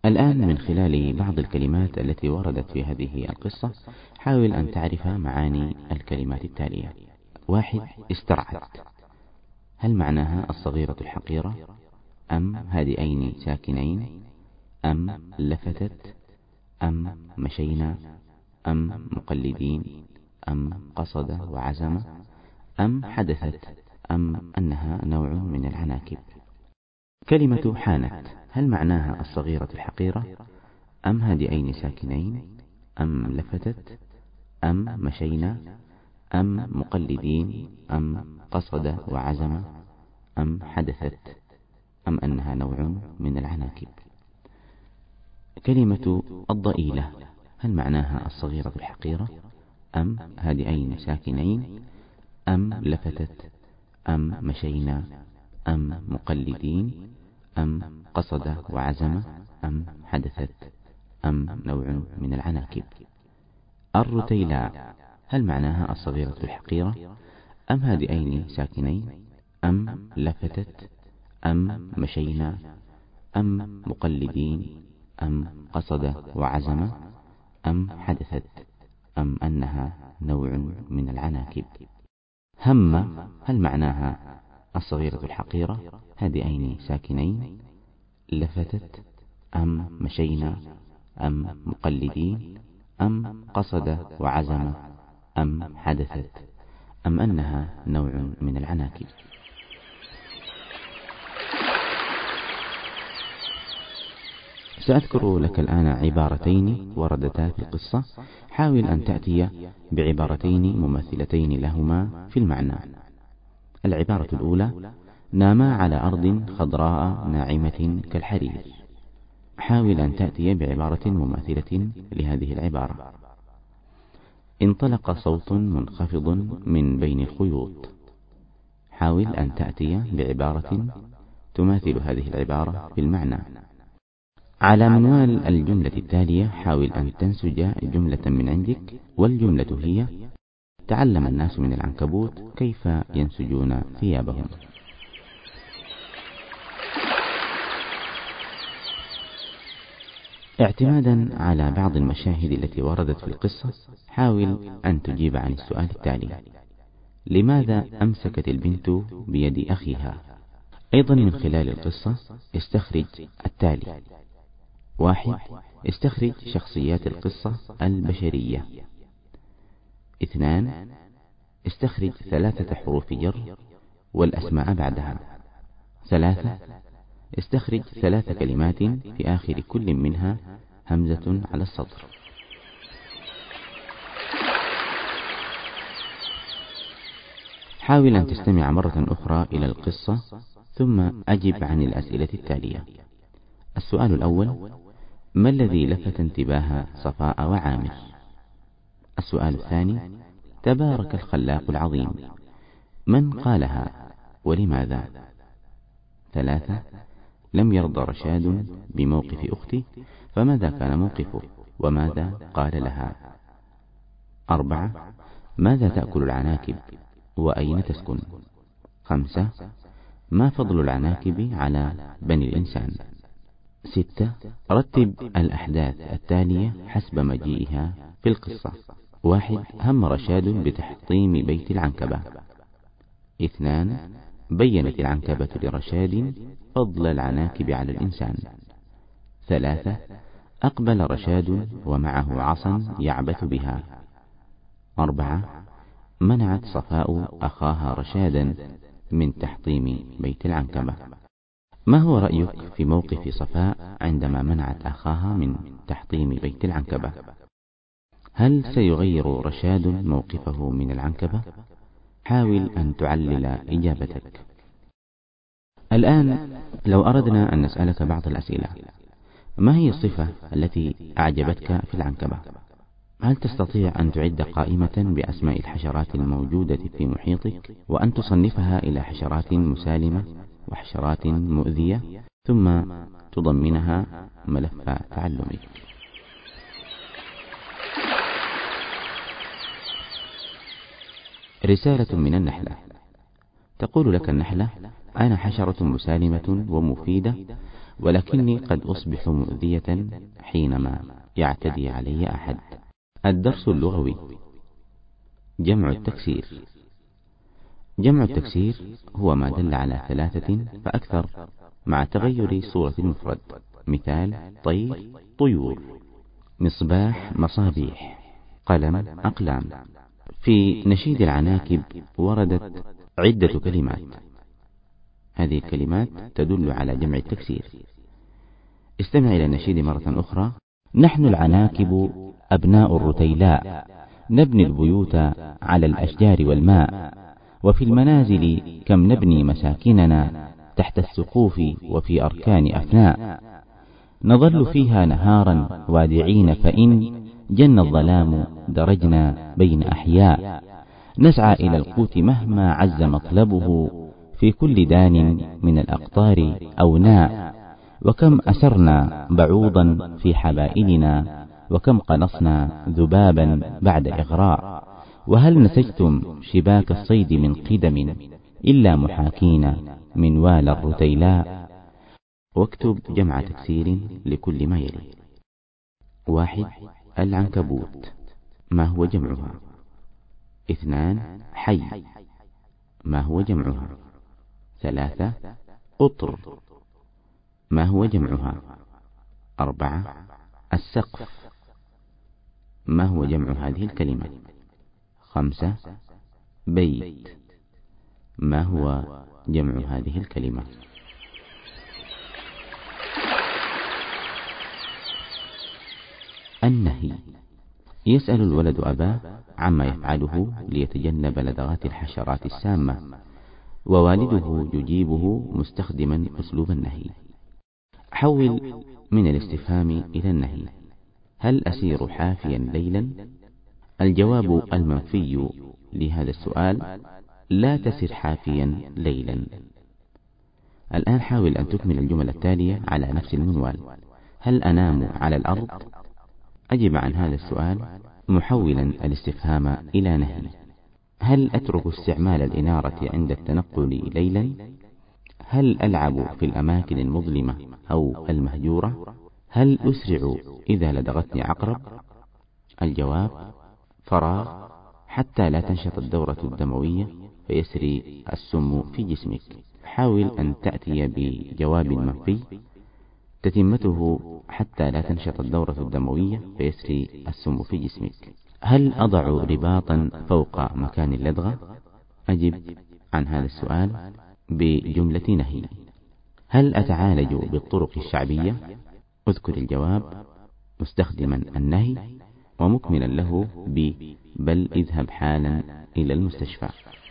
الآن من خلال بعض الكلمات التي وردت في هذه القصة حاول أن تعرف معاني الكلمات التالية. 1. استرعت، هل معناها الصغيرة الحقيرة، أم هادئين ساكنين، أم لفتت، أم مشينا، أم مقلدين، أم قصد وعزم، أم حدثت، أم أنها نوع من العناكب. كلمة حانت، هل معناها الصغيرة الحقيرة، أم هادئين ساكنين، أم لفتت، أم مشينا، أم مقلدين، أم قصد وعزم، أم حدثت، أم أنها نوع من العناكب. كلمة الضئيلة، هل معناها الصغيرة الحقيرة، أم هادئين ساكنين، أم لفتت، أم مشينا، أم مقلدين، أم قصد وعزم، أم حدثت، أم نوع من العناكب. الرتيلاء، هل معناها الصغيرة الحقيرة، أم هادئين ساكنين، أم لفتت، أم مشينا، أم مقلدين، أم قصد وعزم، أم حدثت، أم أنها نوع من العناكب. هم، هل معناها الصغيرة الحقيرة، هادئين ساكنين، لفتت، أم مشينا، أم مقلدين، أم قصد وعزم، أم حدثت، أم أنها نوع من العناكب. سأذكر لك الآن عبارتين وردتا في القصة، حاول أن تأتي بعبارتين مماثلتين لهما في المعنى. العبارة الأولى: ناما على أرض خضراء ناعمة كالحرير. حاول أن تأتي بعبارة مماثلة لهذه العبارة. انطلق صوت منخفض من بين الخيوط. حاول أن تأتي بعبارة تماثل هذه العبارة في المعنى. على منوال الجملة التالية حاول أن تنسج جملة من عندك، والجملة هي: تعلم الناس من العنكبوت كيف ينسجون ثيابهم. اعتمادا على بعض المشاهد التي وردت في القصة حاول أن تجيب عن السؤال التالي: لماذا أمسكت البنت بيد أخيها؟ أيضا من خلال القصة استخرج التالي: 1. استخرج شخصيات القصة البشرية. 2. استخرج 3 حروف جر والأسماء بعدها. 3. استخرج 3 كلمات في آخر كل منها همزة على السطر. حاول أن تستمع مرة أخرى إلى القصة ثم أجب عن الأسئلة التالية. السؤال الأول: ما الذي لفت انتباه صفاء وعامر؟ السؤال الثاني: تبارك الخلاق العظيم، من قالها ولماذا؟ 3. لم يرضى رشاد بموقف أختي، فماذا كان موقفه وماذا قال لها؟ 4. ماذا تأكل العناكب وأين تسكن؟ 5. ما فضل العناكب على بني الإنسان؟ 6. رتب الأحداث التالية حسب مجيئها في القصة. 1. هم رشاد بتحطيم بيت العنكبة. 2. بينت العنكبة لرشاد فضل العناكب على الإنسان. 3. أقبل رشاد ومعه عصا يعبث بها. 4. منعت صفاء أخاها رشادا من تحطيم بيت العنكبة. ما هو رأيك في موقف صفاء عندما منعت أخاها من تحطيم بيت العنكبة؟ هل سيغير رشاد موقفه من العنكبة؟ حاول أن تعلل إجابتك. الآن لو أردنا أن نسألك بعض الأسئلة: ما هي الصفة التي أعجبتك في العنكبة؟ هل تستطيع أن تعد قائمة بأسماء الحشرات الموجودة في محيطك وأن تصنفها إلى حشرات مسالمة وحشرات مؤذية ثم تضمنها ملف تعلمك؟ رسالة من النحلة. تقول لك النحلة: أنا حشرة مسالمة ومفيدة، ولكني قد أصبح مؤذية حينما يعتدي علي أحد. الدرس اللغوي: جمع التكسير. جمع التكسير هو ما دل على 3 فأكثر مع تغير صورة المفرد. مثال: طير، طيور، مصباح، مصابيح، قلم، أقلام. في نشيد العناكب وردت عدة كلمات، هذه الكلمات تدل على جمع التكسير. استمع إلى النشيد مرة أخرى: نحن العناكب أبناء الرتيلاء، نبني البيوت على الأشجار والماء، وفي المنازل كم نبني مساكننا تحت السقوف وفي أركان أفناء، نظل فيها نهارا وادعين، فإن جن الظلام درجنا بين أحياء، نسعى إلى القوت مهما عز مطلبه، في كل دان من الأقطار أوناء، وكم أسرنا بعوضا في حبائلنا، وكم قنصنا ذبابا بعد إغراء، وهل نسجتم شباك الصيد من قدم، إلا محاكين منوال الرتيلاء. واكتب جمع تكسير لكل ما يلي: 1. العنكبوت، ما هو جمعها؟ 2. حي، ما هو جمعها؟ 3. قطر، ما هو جمعها؟ 4. السقف، ما هو جمع هذه الكلمة؟ 5. بيت، ما هو جمع هذه الكلمة؟ النهي: يسأل الولد أباه عما يفعله ليتجنب لدغات الحشرات السامة، ووالده يجيبه مستخدما أسلوب النهي. حول من الاستفهام إلى النهي: هل أسير حافيا ليلا؟ الجواب المنفي لهذا السؤال: لا تسر حافيا ليلا. الآن حاول أن تكمل الجمل التالية على نفس المنوال: هل أنام على الأرض؟ أجب عن هذا السؤال محولا الاستفهام إلى نهي. هل أترك استعمال الإنارة عند التنقل ليلا؟ هل ألعب في الأماكن المظلمة أو المهجورة؟ هل أسرع إذا لدغتني عقرب؟ الجواب: فراغ حتى لا تنشط الدورة الدموية فيسري السم في جسمك. حاول أن تأتي بجواب منفي تتمته حتى لا تنشط الدورة الدموية فيسري السم في جسمك. هل أضع رباطا فوق مكان اللدغة؟ أجب عن هذا السؤال بجملة نهي. هل أتعالج بالطرق الشعبية؟ اذكر الجواب مستخدما النهي ومكملا له بل اذهب حالا إلى المستشفى.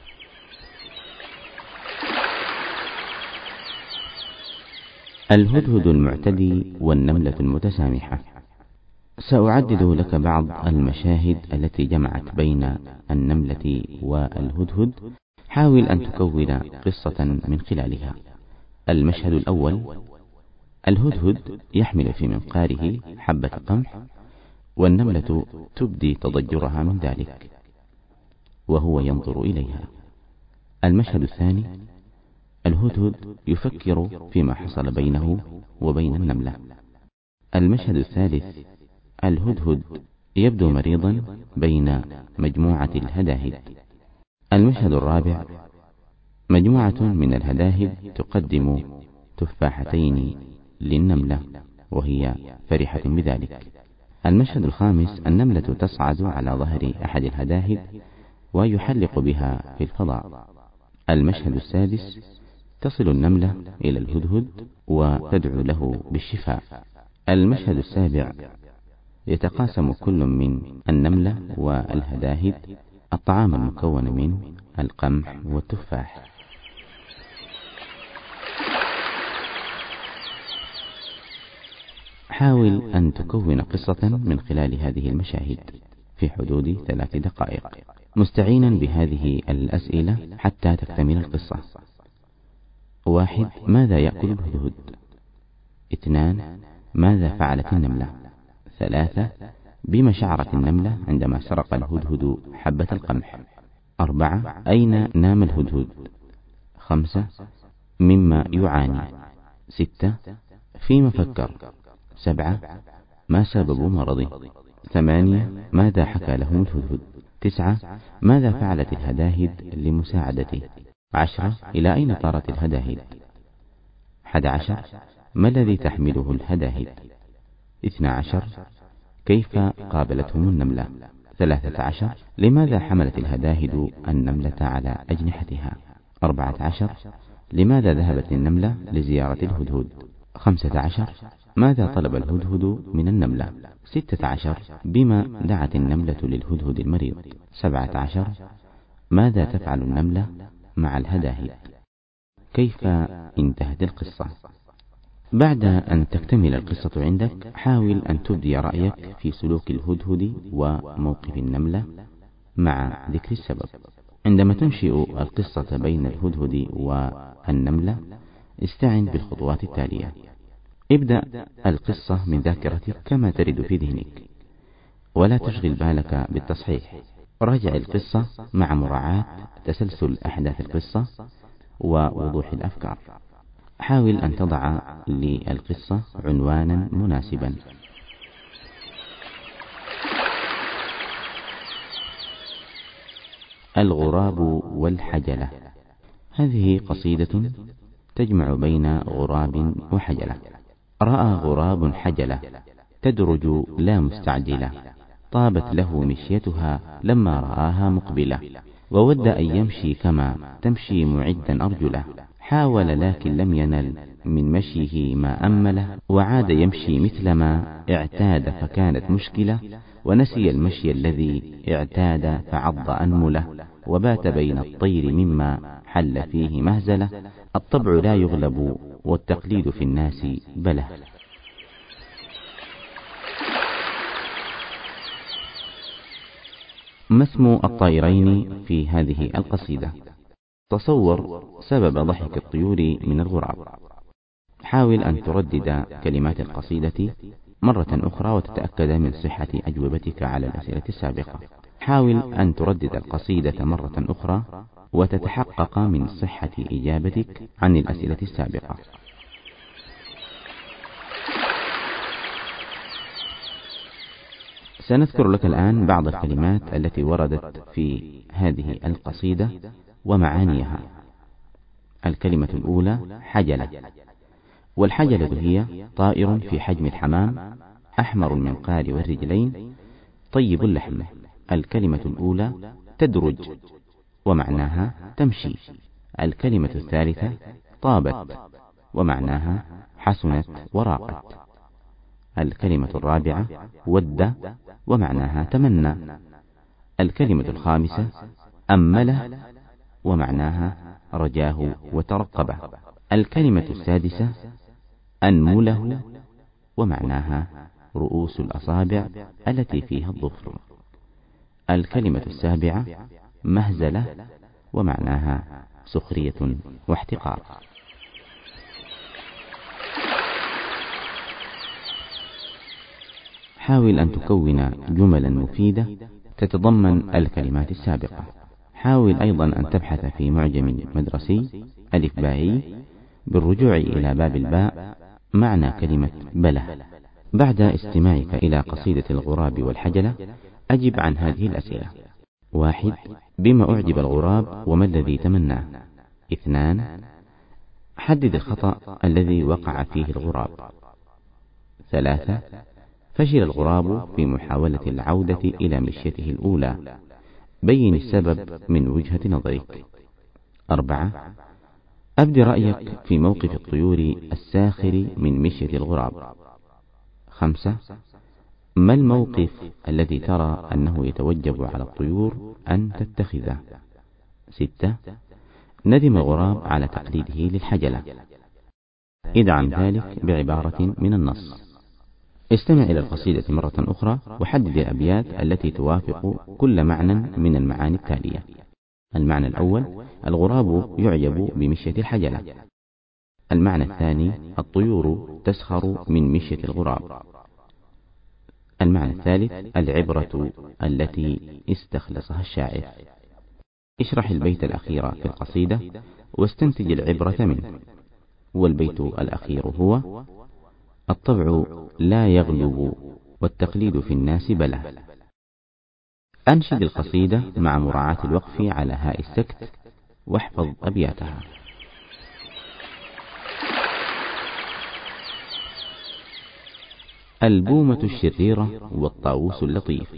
الهدهد المعتدي والنملة المتسامحة. سأعدد لك بعض المشاهد التي جمعت بين النملة والهدهد، حاول أن تكون قصة من خلالها. المشهد الأول: الهدهد يحمل في منقاره حبة قمح، والنملة تبدي تضجرها من ذلك وهو ينظر إليها. المشهد الثاني: الهدهد يفكر فيما حصل بينه وبين النملة. المشهد الثالث: الهدهد يبدو مريضا بين مجموعة الهداهد. المشهد الرابع: مجموعة من الهداهد تقدم تفاحتين للنملة وهي فرحة بذلك. المشهد الخامس: النملة تصعد على ظهر أحد الهداهد ويحلق بها في الفضاء. المشهد السادس: تصل النملة إلى الهدهد وتدعو له بالشفاء. المشهد السابع: يتقاسم كل من النملة والهداهد الطعام المكون من القمح والتفاح. حاول أن تكون قصة من خلال هذه المشاهد في حدود 3 دقائق، مستعينا بهذه الأسئلة حتى تكتمل القصة. 1. ماذا يأكل الهدهد؟ 2. ماذا فعلت النملة؟ 3. بما شعرت النملة عندما سرق الهدهد حبة القمح؟ 4. أين نام الهدهد؟ 5. مما يعاني؟ 6. فيما فكر. 7 ما سبب مرضه. 8 ماذا حكى لهم الهدهد. 9 ماذا فعلت الهداهد لمساعدته. 10 إلى أين طارت الهداهد. 11 ما الذي تحمله الهداهد. 12 كيف قابلتهم النملة. 13 لماذا حملت الهداهد النملة على أجنحتها. 14 لماذا ذهبت النملة لزيارة الهدهد. 15 ماذا طلب الهدهد من النملة. 16 بما دعت النملة للهدهد المريض. 17 ماذا تفعل النملة مع الهداهد. كيف انتهت القصة. بعد أن تكتمل القصة عندك، حاول أن تبدي رأيك في سلوك الهدهد وموقف النملة مع ذكر السبب. عندما تنشئ القصة بين الهدهد والنملة، استعن بالخطوات التالية. ابدأ القصة من ذاكرتك كما ترد في ذهنك، ولا تشغل بالك بالتصحيح. راجع القصة مع مراعاة تسلسل أحداث القصة ووضوح الأفكار. حاول أن تضع للقصة عنوانا مناسبا. الغراب والحجلة. هذه قصيدة تجمع بين غراب وحجلة. رأى غراب حجلة تدرج لا مستعجلة، طابت له مشيتها لما رآها مقبلة، وود أن يمشي كما تمشي معدا أرجله، حاول لكن لم ينل من مشيه ما أمله، وعاد يمشي مثلما اعتاد فكانت مشكلة، ونسي المشي الذي اعتاد فعض أنمله، وبات بين الطير مما حل فيه مهزلة، الطبع لا يغلب والتقليد في الناس بله. ما اسم الطائرين في هذه القصيدة؟ تصور سبب ضحك الطيور من الغراب. حاول أن تردد كلمات القصيدة مرة أخرى وتتأكد من صحة أجوبتك على الأسئلة السابقة. حاول أن تردد القصيدة مرة أخرى وتتحقق من صحة إجابتك عن الأسئلة السابقة. سنذكر لك الآن بعض الكلمات التي وردت في هذه القصيدة ومعانيها. الكلمة الأولى حجلة، والحجلة هي طائر في حجم الحمام، أحمر المنقار والرجلين، طيب اللحم. الكلمة الأولى تدرج، ومعناها تمشي. الكلمة الثالثة طابت، ومعناها حسنت وراقت. الكلمة الرابعة ود، ومعناها تمنى. الكلمة الخامسة أمله، ومعناها رجاه وترقبه. الكلمة السادسة أنمله، ومعناها رؤوس الأصابع التي فيها الظفر. الكلمة السابعة مهزلة، ومعناها سخرية واحتقار. حاول أن تكون جملا مفيدة تتضمن الكلمات السابقة. حاول أيضا أن تبحث في معجم مدرسي ألف بائي بالرجوع إلى باب الباء معنى كلمة بله. بعد استماعك إلى قصيدة الغراب والحجلة، أجب عن هذه الأسئلة. 1 بما أعجب الغراب وما الذي تمناه. 2 حدد الخطأ الذي وقع فيه الغراب. 3 فشل الغراب في محاولة العودة إلى مشيته الأولى، بين السبب من وجهة نظرك. 4 أبد رأيك في موقف الطيور الساخر من مشية الغراب. 5 ما الموقف الذي ترى أنه يتوجب على الطيور أن تتخذه. 6 ندم الغراب على تقليده للحجلة. ادعم ذلك بعبارة من النص. استمع إلى القصيدة مرة أخرى وحدد الأبيات التي توافق كل معنى من المعاني التالية. المعنى الأول: الغراب يعجب بمشية الحجلة. المعنى الثاني: الطيور تسخر من مشية الغراب. المعنى الثالث: العبرة التي استخلصها الشاعر. اشرح البيت الأخير في القصيدة واستنتج العبرة منه. والبيت الأخير هو: الطبع لا يغلب والتقليد في الناس بلى. أنشد القصيدة مع مراعاة الوقف على هاء السكت واحفظ أبياتها. البومة الشريرة والطاووس اللطيف.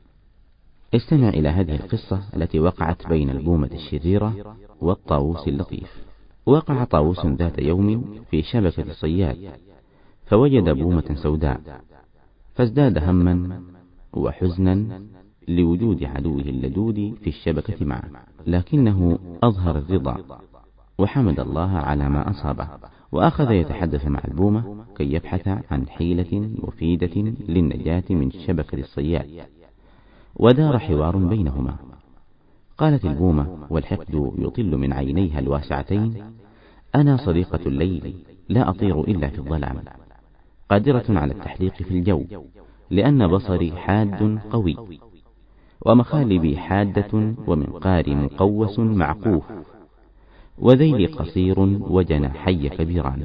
استمع إلى هذه القصة التي وقعت بين البومة الشريرة والطاووس اللطيف. وقع طاووس ذات يوم في شبكة الصياد، فوجد بومة سوداء، فازداد هما وحزنا لوجود عدوه اللدود في الشبكة معه، لكنه أظهر الرضا وحمد الله على ما أصابه، وأخذ يتحدث مع البومة كي يبحث عن حيلة مفيدة للنجاة من شبكة الصياد، ودار حوار بينهما. قالت البومة والحقد يطل من عينيها الواسعتين: أنا صديقة الليل، لا أطير إلا في الظلام، قادرة على التحليق في الجو، لأن بصري حاد قوي، ومخالبي حادة، ومنقاري مقوس معقوف، وذيلي قصير، وجناحي كبيران،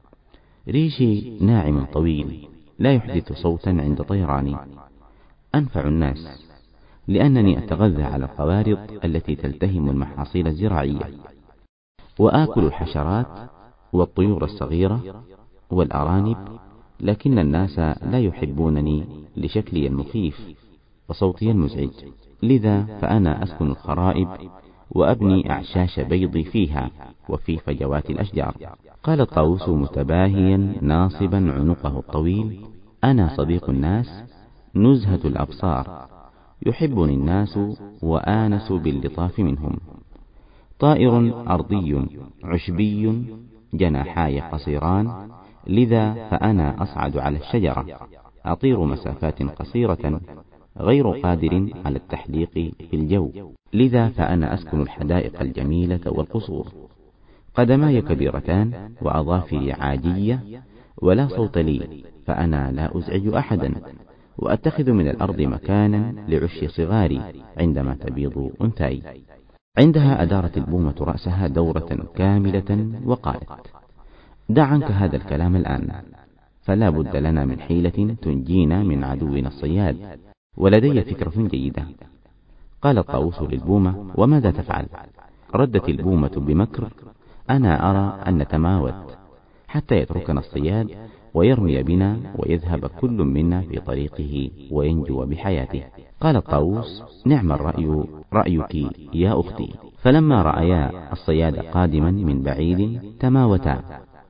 ريشي ناعم طويل لا يحدث صوتا عند طيراني، أنفع الناس لأنني أتغذى على القوارض التي تلتهم المحاصيل الزراعية، وآكل الحشرات والطيور الصغيرة والأرانب، لكن الناس لا يحبونني لشكلي المخيف وصوتي المزعج، لذا فأنا أسكن الخرائب وأبني أعشاش بيضي فيها وفي فجوات الأشجار. قال الطاووس متباهيا ناصبا عنقه الطويل: أنا صديق الناس، نزهة الأبصار، يحبني الناس وآنس باللطاف منهم، طائر أرضي عشبي، جناحاي قصيران، لذا فأنا أصعد على الشجرة، أطير مسافات قصيرة، غير قادر على التحليق في الجو، لذا فأنا أسكن الحدائق الجميلة والقصور، قدماي كبيرتان وأظافري عاجية، ولا صوت لي، فأنا لا أزعج أحدا، وأتخذ من الأرض مكانا لعش صغاري عندما تبيض أنثاي. عندها أدارت البومة رأسها دورة كاملة وقالت: دع عنك هذا الكلام الآن، فلا بد لنا من حيلة تنجينا من عدونا الصياد، ولدي فكرة جيدة. قال الطاووس للبومة: وماذا تفعل؟ ردت البومة بمكر: أنا أرى أن نتماوت حتى يتركنا الصياد ويرمي بنا ويذهب كل منا في طريقه وينجو بحياته. قال الطاووس: نعم الرأي رأيك يا أختي. فلما رأيا الصياد قادما من بعيد تماوتا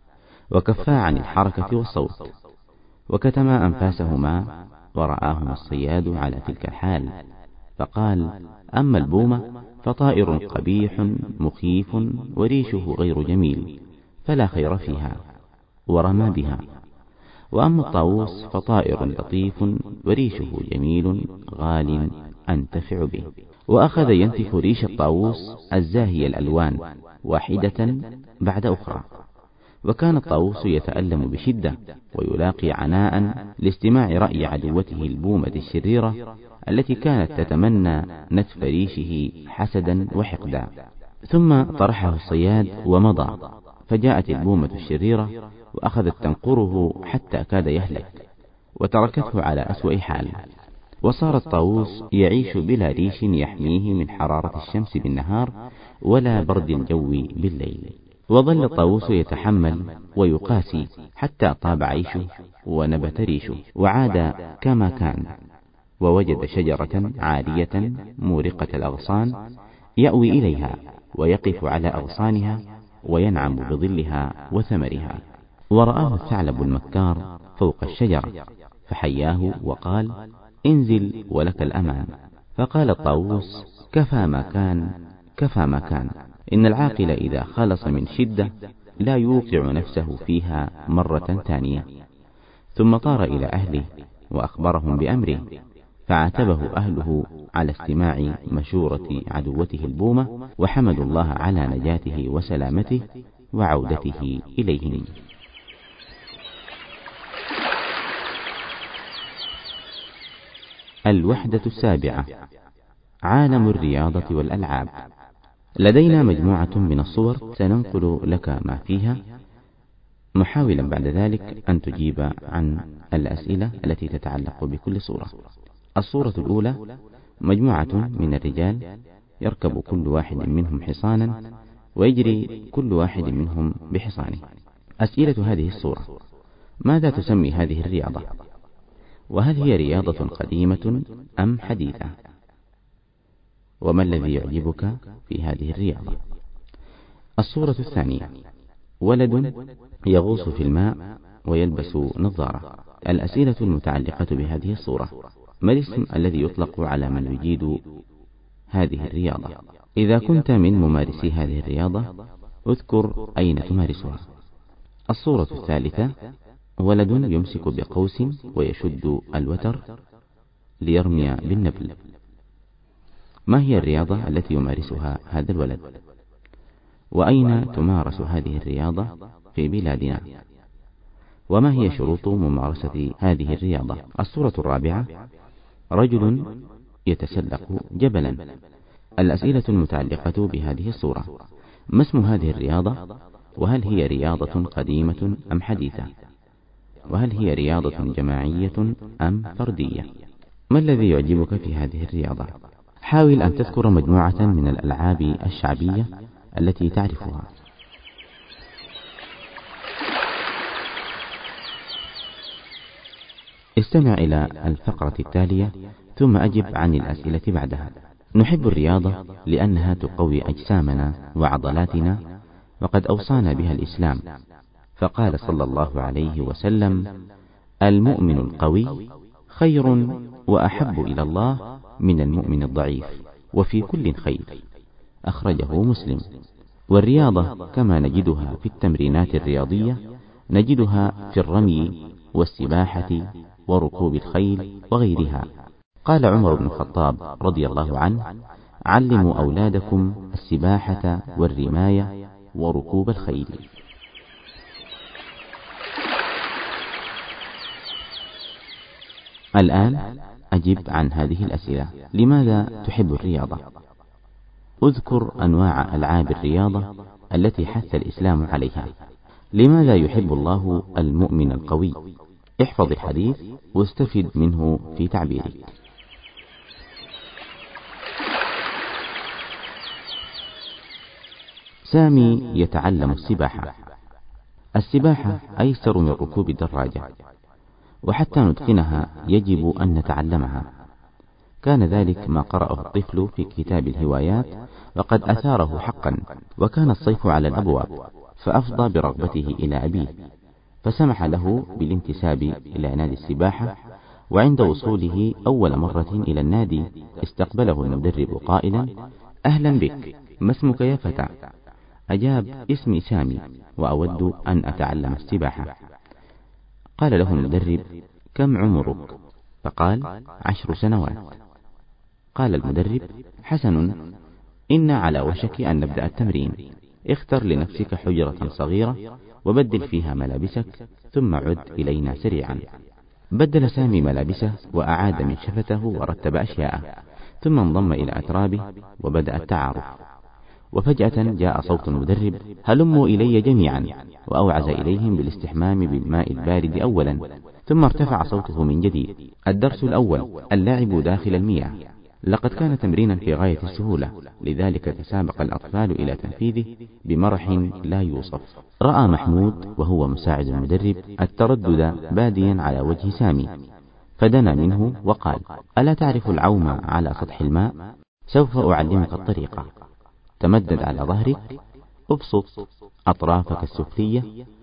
وكفا عن الحركة والصوت، وكتما أنفاسهما، ورآهما الصياد على تلك الحال، فقال: أما البومة فطائر قبيح مخيف وريشه غير جميل، فلا خير فيها، ورمى بها. وأما الطاووس فطائر لطيف وريشه جميل غال أنتفع به. وأخذ ينتف ريش الطاووس الزاهي الألوان واحدة بعد أخرى، وكان الطاووس يتألم بشدة ويلاقي عناء لاستماع رأي عدوته البومة الشريرة التي كانت تتمنى نتف ريشه حسدا وحقدا. ثم طرحه الصياد ومضى، فجاءت البومة الشريرة وأخذت تنقره حتى كاد يهلك، وتركته على أسوأ حال. وصار الطاووس يعيش بلا ريش يحميه من حرارة الشمس بالنهار ولا برد الجو بالليل. وظل الطاووس يتحمل ويقاسي حتى طاب عيشه ونبت ريشه، وعاد كما كان، ووجد شجرة عالية مورقة الأغصان يأوي إليها ويقف على أغصانها وينعم بظلها وثمرها. ورآه الثعلب المكار فوق الشجرة فحياه وقال: انزل ولك الأمان. فقال الطاووس: كفى ما كان، كفى ما كان، إن العاقل إذا خلص من شدة لا يوقع نفسه فيها مرة ثانية. ثم طار إلى أهله وأخبرهم بأمره، فعاتبه أهله على استماع مشورة عدوته البومة، وحمدوا الله على نجاته وسلامته وعودته إليهم. الوحدة السابعة: عالم الرياضة والألعاب. لدينا مجموعة من الصور سننقل لك ما فيها محاولا بعد ذلك أن تجيب عن الأسئلة التي تتعلق بكل صورة. الصورة الأولى: مجموعة من الرجال يركب كل واحد منهم حصانا ويجري كل واحد منهم بحصانه. أسئلة هذه الصورة: ماذا تسمي هذه الرياضة؟ وهل هي رياضة قديمة أم حديثة؟ وما الذي يعجبك في هذه الرياضة؟ الصورة الثانية: ولد يغوص في الماء ويلبس نظارة. الأسئلة المتعلقة بهذه الصورة: ما الاسم الذي يطلق على من يجيد هذه الرياضة؟ إذا كنت من ممارسي هذه الرياضة اذكر أين تمارسها. الصورة الثالثة: ولد يمسك بقوس ويشد الوتر ليرمي بالنبل. ما هي الرياضة التي يمارسها هذا الولد؟ وأين تمارس هذه الرياضة في بلادنا؟ وما هي شروط ممارسة هذه الرياضة؟ الصورة الرابعة: رجل يتسلق جبلا. الأسئلة المتعلقة بهذه الصورة: ما اسم هذه الرياضة؟ وهل هي رياضة قديمة أم حديثة؟ وهل هي رياضة جماعية أم فردية؟ ما الذي يعجبك في هذه الرياضة؟ حاول أن تذكر مجموعة من الألعاب الشعبية التي تعرفها. استمع إلى الفقرة التالية ثم أجب عن الأسئلة بعدها. نحب الرياضة لأنها تقوي أجسامنا وعضلاتنا، وقد أوصانا بها الإسلام، فقال صلى الله عليه وسلم: المؤمن القوي خير وأحب إلى الله من المؤمن الضعيف، وفي كل خير. أخرجه مسلم. والرياضة كما نجدها في التمرينات الرياضية نجدها في الرمي والسباحة وركوب الخيل وغيرها. قال عمر بن الخطاب رضي الله عنه: علموا أولادكم السباحة والرماية وركوب الخيل. الآن أجب عن هذه الأسئلة. لماذا تحب الرياضة؟ اذكر أنواع ألعاب الرياضة التي حث الإسلام عليها. لماذا يحب الله المؤمن القوي؟ احفظ الحديث واستفد منه في تعبيرك. سامي يتعلم السباحة. السباحة أيسر من ركوب الدراجة، وحتى نتقنها يجب أن نتعلمها. كان ذلك ما قرأه الطفل في كتاب الهوايات، وقد أثاره حقا. وكان الصيف على الأبواب، فأفضى برغبته إلى أبيه، فسمح له بالانتساب إلى نادي السباحة. وعند وصوله أول مرة إلى النادي استقبله المدرب قائلا: أهلا بك، ما اسمك يا فتى؟ أجاب: اسمي سامي وأود أن أتعلم السباحة. قال له المدرب: كم عمرك؟ فقال: 10 سنوات. قال المدرب: حسن، إن على وشك أن نبدأ التمرين. اختر لنفسك حجرة صغيرة وبدل فيها ملابسك، ثم عد إلينا سريعا. بدل سامي ملابسه وأعاد من شفته ورتب أشياءه، ثم انضم إلى أترابه وبدأ التعارف. وفجأة جاء صوت المدرب: هلموا إلي جميعا، وأوعز إليهم بالاستحمام بالماء البارد أولا. ثم ارتفع صوته من جديد: الدرس الأول، اللعب داخل المياه. لقد كان تمرينا في غاية السهولة، لذلك تسابق الأطفال إلى تنفيذه بمرح لا يوصف. رأى محمود وهو مساعد المدرب التردد باديا على وجه سامي، فدنا منه وقال: ألا تعرف العوم على سطح الماء؟ سوف أعلمك الطريقة. تمدد على ظهرك، ابسط أطرافك السفلية،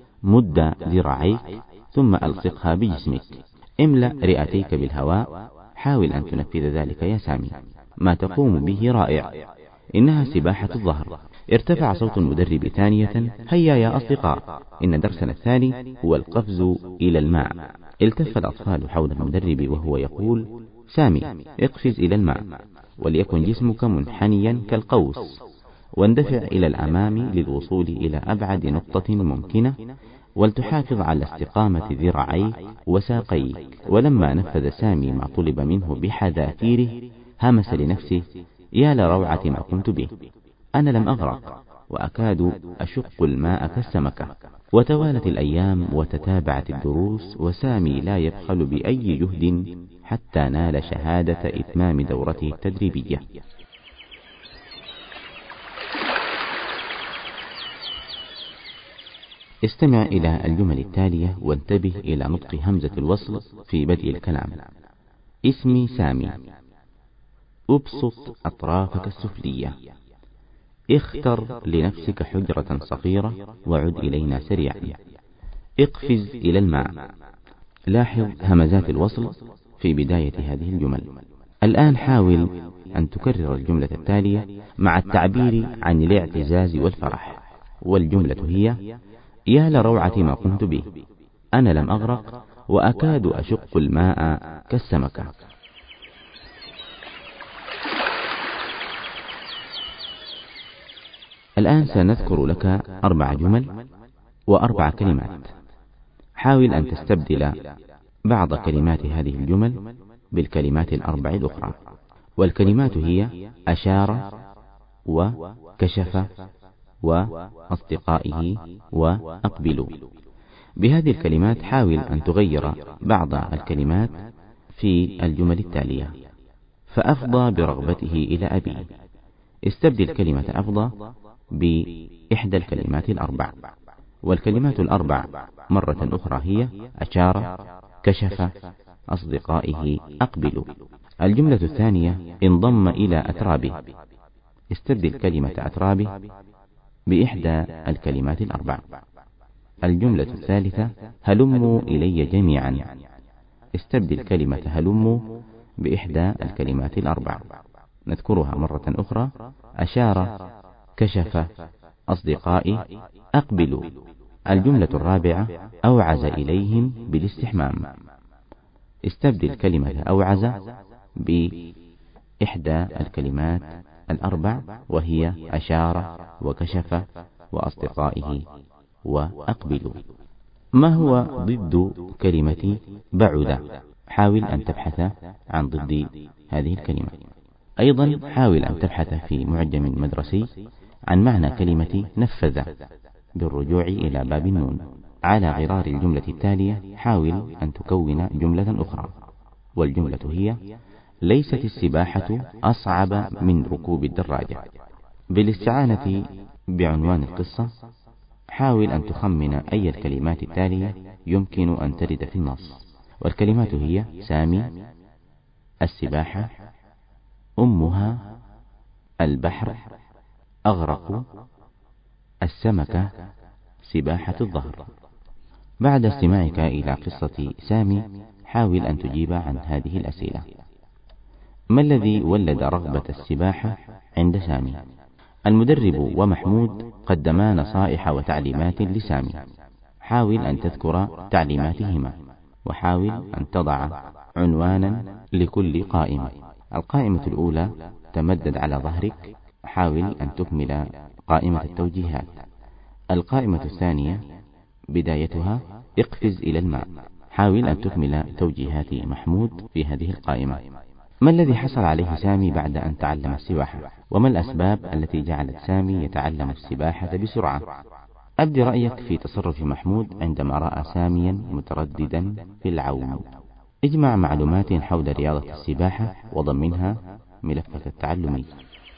مد ذراعيك، ثم ألصقها بجسمك، املأ رئتيك بالهواء. حاول أن تنفذ ذلك يا سامي، ما تقوم به رائع، إنها سباحة الظهر. ارتفع صوت المدرب ثانية: هيا يا أصدقاء، إن درسنا الثاني هو القفز إلى الماء. التف الأطفال حول المدرب وهو يقول: سامي، اقفز إلى الماء، وليكن جسمك منحنيا كالقوس، واندفع إلى الأمام للوصول إلى أبعد نقطة ممكنة، ولتحافظ على استقامة ذراعيك وساقيك. ولما نفذ سامي ما طلب منه بحذافيره همس لنفسه: يا لروعة ما قمت به، أنا لم أغرق، وأكاد أشق الماء كالسمكة. وتوالت الأيام وتتابعت الدروس، وسامي لا يبخل بأي جهد حتى نال شهادة إتمام دورته التدريبية. استمع إلى الجمل التالية وانتبه إلى نطق همزة الوصل في بدء الكلام. اسمي سامي. أبسط أطرافك السفلية. اختر لنفسك حجرة صغيرة وعد إلينا سريعا. اقفز إلى الماء. لاحظ همزات الوصل في بداية هذه الجمل. الآن حاول أن تكرر الجملة التالية مع التعبير عن الاعتزاز والفرح. والجملة هي: يا لروعة ما قمت به، أنا لم أغرق وأكاد أشق الماء كالسمكة. الآن سنذكر لك 4 جمل و4 كلمات. حاول أن تستبدل بعض كلمات هذه الجمل بالكلمات ال4 الأخرى. والكلمات هي: أشار، وكشف، وأصدقائه، وأقبلوا. بهذه الكلمات حاول أن تغير بعض الكلمات في الجمل التالية. فأفضى برغبته إلى أبيه. استبدل كلمة أفضى بإحدى الكلمات ال4. والكلمات ال4 مرة أخرى هي: أشار، كشف، أصدقائه، أقبلوا. الجملة الثانية: انضم إلى أترابه. استبدل كلمة أترابه بإحدى الكلمات ال4. الجملة الثالثة: هلموا إلي جميعا. استبدل كلمة هلموا بإحدى الكلمات ال4. نذكرها مرة أخرى: أشار، كشف، أصدقائي، أقبلوا. الجملة الرابعة: أوعز إليهم بالاستحمام. استبدل كلمة أوعز بإحدى الكلمات ال4 وهي أشار، وكشف، وأصدقائه، وأقبلوا. ما هو ضد كلمة بعد؟ حاول أن تبحث عن ضد هذه الكلمة. أيضا حاول أن تبحث في معجم مدرسي عن معنى كلمة نفذ بالرجوع إلى باب النون. على غرار الجملة التالية حاول أن تكون جملة أخرى. والجملة هي: ليست السباحة أصعب من ركوب الدراجة. بالاستعانة بعنوان القصة حاول أن تخمن أي الكلمات التالية يمكن أن ترد في النص. والكلمات هي: سامي، السباحة، أمها، البحر، أغرق، السمكة، سباحة الظهر. بعد استماعك إلى قصة سامي حاول أن تجيب عن هذه الأسئلة. ما الذي ولد رغبة السباحة عند سامي؟ المدرب ومحمود قدما نصائح وتعليمات لسامي. حاول أن تذكر تعليماتهما، وحاول أن تضع عنوانا لكل قائمة. القائمة الأولى: تمدد على ظهرك. حاول أن تكمل قائمة التوجيهات. القائمة الثانية بدايتها: اقفز إلى الماء. حاول أن تكمل توجيهات محمود في هذه القائمة. ما الذي حصل عليه سامي بعد أن تعلم السباحة؟ وما الأسباب التي جعلت سامي يتعلم السباحة بسرعة؟ أبدي رأيك في تصرف محمود عندما رأى ساميا مترددا في العوم. اجمع معلومات حول رياضة السباحة وضمنها ملفك التعلمي.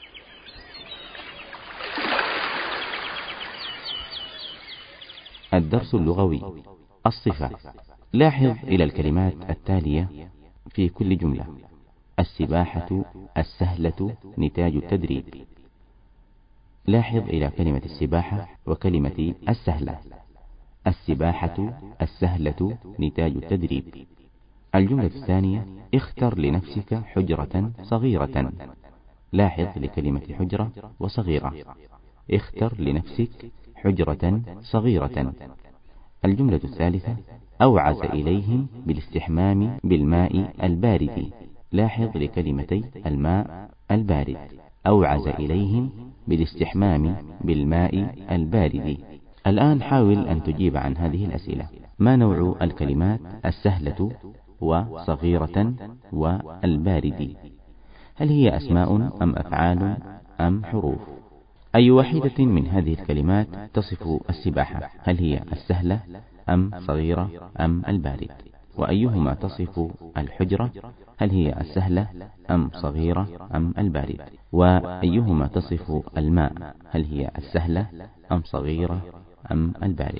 الدرس اللغوي: الصفة. لاحظ إلى الكلمات التالية في كل جملة: السباحة، السهلة، نتاج التدريب. لاحظ إلى كلمة السباحة وكلمة السهلة. السباحة، السهلة، نتاج التدريب. الجملة الثانية: اختر لنفسك حجرة صغيرة. لاحظ لكلمة حجرة وصغيرة. اختر لنفسك حجرة صغيرة. الجملة الثالثة: أوعز إليهم بالاستحمام بالماء البارد. لاحظ لكلمتي الماء البارد. أوعز إليهم بالاستحمام بالماء البارد. الآن حاول أن تجيب عن هذه الأسئلة. ما نوع الكلمات السهلة وصغيرة والبارد؟ هل هي أسماء أم أفعال أم حروف؟ أي واحدة من هذه الكلمات تصف السباحة؟ هل هي السهلة أم صغيرة أم البارد؟ وأيهما تصف الحجرة؟ هل هي السهلة أم صغيرة أم البارد؟ وأيهما تصف الماء؟ هل هي السهلة أم صغيرة أم البارد؟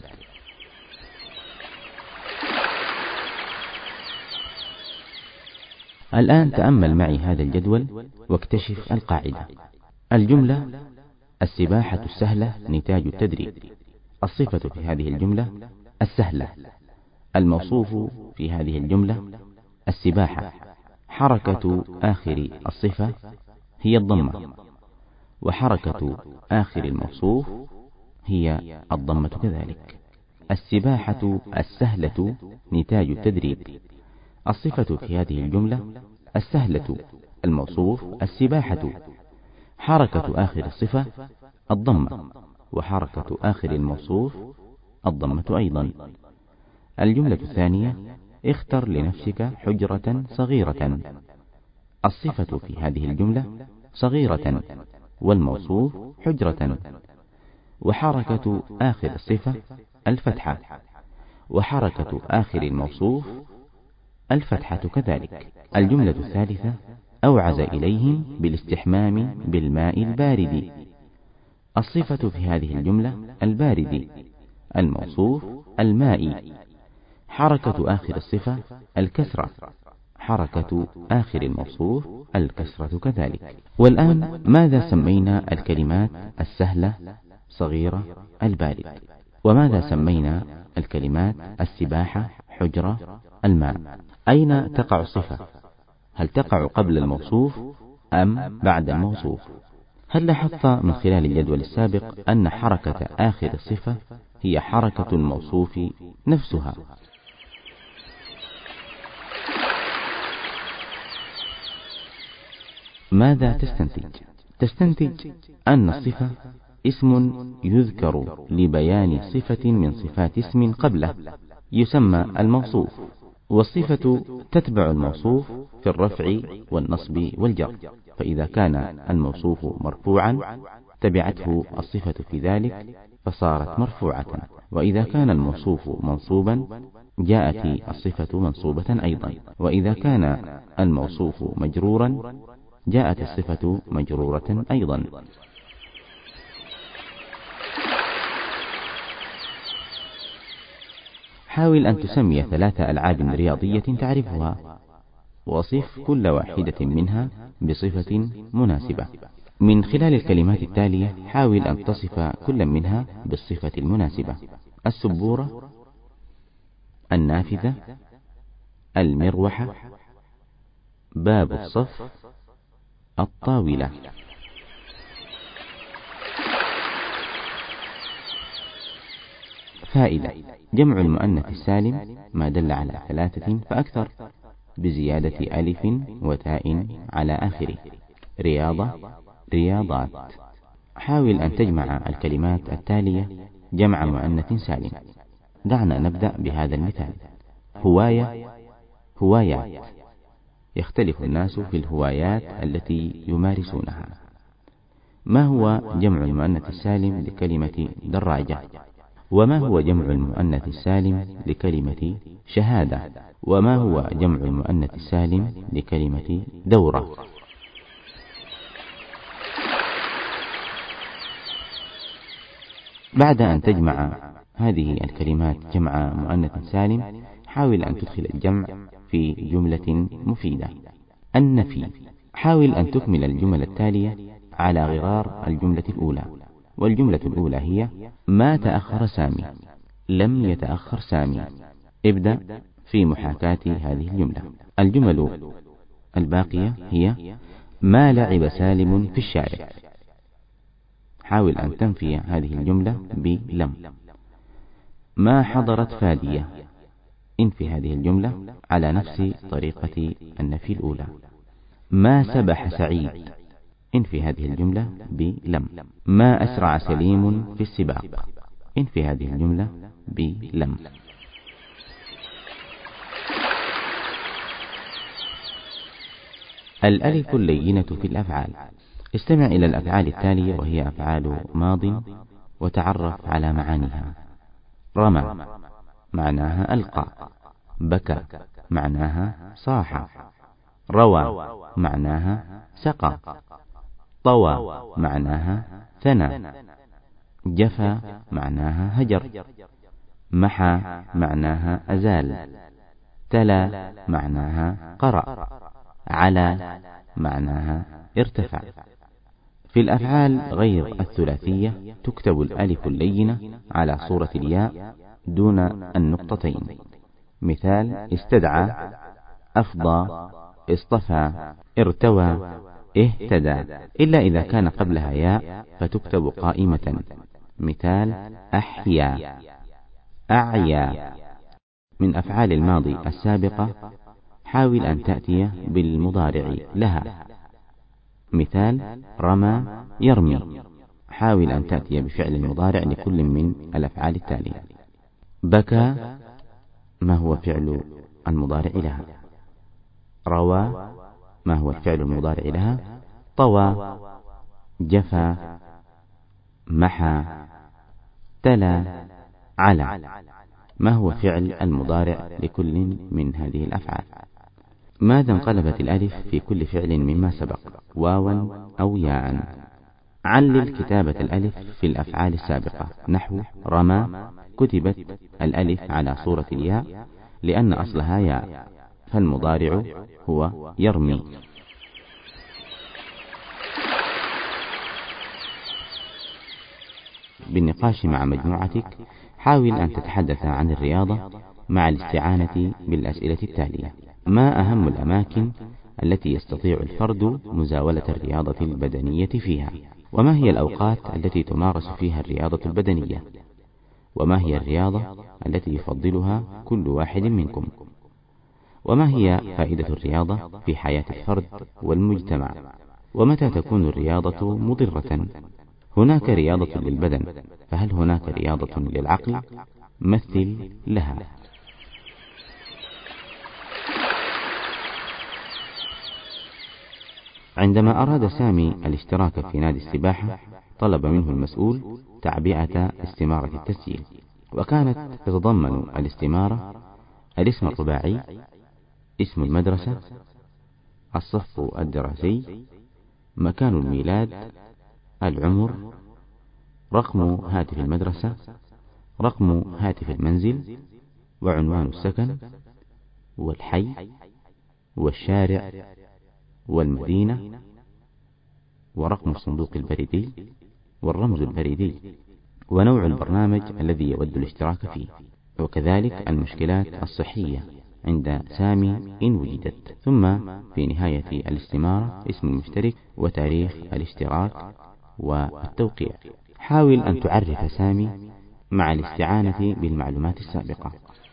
الآن تأمل معي هذا الجدول واكتشف القاعدة. الجملة: السباحة السهلة نتاج التدريب. الصفة في هذه الجملة: السهلة. الموصوف في هذه الجملة: السباحة. حركة آخر الصفة هي الضمة، وحركة آخر الموصوف هي الضمة كذلك. السباحة السهلة نتاج التدريب. الصفة في هذه الجملة: السهلة. الموصوف: السباحة. حركة آخر الصفة الضمة، وحركة آخر الموصوف الضمة أيضا. الجملة الثانية: اختر لنفسك حجرة صغيرة. الصفة في هذه الجملة: صغيرة، والموصوف حجرة، وحركة آخر الصفة الفتحة، وحركة آخر الموصوف الفتحة كذلك. الجملة الثالثة: أوعز إليهم بالاستحمام بالماء البارد. الصفة في هذه الجملة: البارد. الموصوف: الماء. حركة آخر الصفة الكسرة، حركة آخر الموصوف الكسرة كذلك. والآن ماذا سمينا الكلمات السهلة، صغيرة، البارد؟ وماذا سمينا الكلمات السباحة، حجرة، الماء؟ أين تقع الصفة؟ هل تقع قبل الموصوف أم بعد الموصوف؟ هل لاحظت من خلال الجدول السابق أن حركة آخر الصفة هي حركة الموصوف نفسها؟ ماذا تستنتج؟ تستنتج أن الصفة اسم يذكر لبيان صفة من صفات اسم قبله، يسمى الموصوف. والصفة تتبع الموصوف في الرفع والنصب والجر، فإذا كان الموصوف مرفوعا تبعته الصفة في ذلك فصارت مرفوعة، وإذا كان الموصوف منصوبا جاءت الصفة منصوبة أيضا، وإذا كان الموصوف مجرورا جاءت الصفة مجرورة أيضا. حاول أن تسمي 3 ألعاب رياضية تعرفها، وصف كل واحدة منها بصفة مناسبة. من خلال الكلمات التالية حاول أن تصف كل منها بالصفة المناسبة: السبورة، النافذة، المروحة، باب الصف، الطاولة. فائدة: جمع المؤنث السالم ما دل على 3 فأكثر بزيادة ألف وتاء على آخره. رياضة، رياضات. حاول أن تجمع الكلمات التالية جمع مؤنث سالم. دعنا نبدأ بهذا المثال: هواية، هوايات. يختلف الناس في الهوايات التي يمارسونها. ما هو جمع المؤنث السالم لكلمة دراجة؟ وما هو جمع المؤنث السالم لكلمة شهادة؟ وما هو جمع المؤنث السالم لكلمة دورة؟ بعد أن تجمع هذه الكلمات جمع مؤنث سالم حاول أن تدخل الجمع في جملة مفيدة. النفي: حاول أن تكمل الجمل التالية على غرار الجملة الأولى. والجملة الأولى هي: ما تأخر سامي، لم يتأخر سامي. ابدأ في محاكاة هذه الجملة. الجمل الباقية هي: ما لعب سالم في الشارع. حاول أن تنفي هذه الجملة بلم. ما حضرت فادية. انفي هذه الجملة على نفس طريقة النفي الأولى. ما سبح سعيد. انفي هذه الجملة بلم. ما أسرع سليم في السباق. انفي هذه الجملة بلم. الألف اللينة في الأفعال. استمع إلى الأفعال التالية وهي أفعال ماض وتعرف على معانيها. رمى معناها ألقى، بكى معناها صاح، روى معناها سقى، طوى معناها ثنى، جفى معناها هجر، محى معناها أزال، تلا معناها قرأ، علا معناها ارتفع. في الأفعال غير الثلاثية تكتب الألف اللينة على صورة الياء دون النقطتين. مثال: استدعى، أفضى، اصطفى، ارتوى، اهتدى، إلا إذا كان قبلها ياء فتكتب قائمة. مثال: أحيا، أعيا. من أفعال الماضي السابقة حاول أن تأتي بالمضارع لها. مثال: رمى، يرمي. حاول أن تأتي بفعل المضارع لكل من الأفعال التالية. بكى ما هو فعل المضارع لها؟ روى ما هو الفعل المضارع لها؟ طوى، جفى، محى، تلا، علا. ما هو فعل المضارع لكل من هذه الأفعال؟ ماذا انقلبت الألف في كل فعل مما سبق، واوا أو ياء؟ علل كتابة الألف في الأفعال السابقة. نحو: رمى كتبت الألف على صورة الياء لأن أصلها ياء، فالمضارع هو يرمي. بالنقاش مع مجموعتك حاول أن تتحدث عن الرياضة مع الاستعانة بالأسئلة التالية: ما أهم الأماكن التي يستطيع الفرد مزاولة الرياضة البدنية فيها؟ وما هي الأوقات التي تمارس فيها الرياضة البدنية؟ وما هي الرياضة التي يفضلها كل واحد منكم؟ وما هي فائدة الرياضة في حياة الفرد والمجتمع؟ ومتى تكون الرياضة مضرة؟ هناك رياضة للبدن، فهل هناك رياضة للعقل؟ مثل لها. عندما أراد سامي الاشتراك في نادي السباحة طلب منه المسؤول تعبئة استمارة التسجيل، وكانت تتضمن الاستمارة الاسم الرباعي، اسم المدرسة، الصف الدراسي، مكان الميلاد، العمر، رقم هاتف المدرسة، رقم هاتف المنزل، وعنوان السكن، والحي، والشارع، والمدينة، ورقم الصندوق البريدي، والرمز البريدي، ونوع البرنامج الذي يود الاشتراك فيه، وكذلك المشكلات الصحية عند سامي إن وجدت. ثم في نهاية الاستمارة اسم المشترك وتاريخ الاشتراك والتوقيع. حاول أن تعرف سامي مع الاستعانة بالمعلومات السابقة.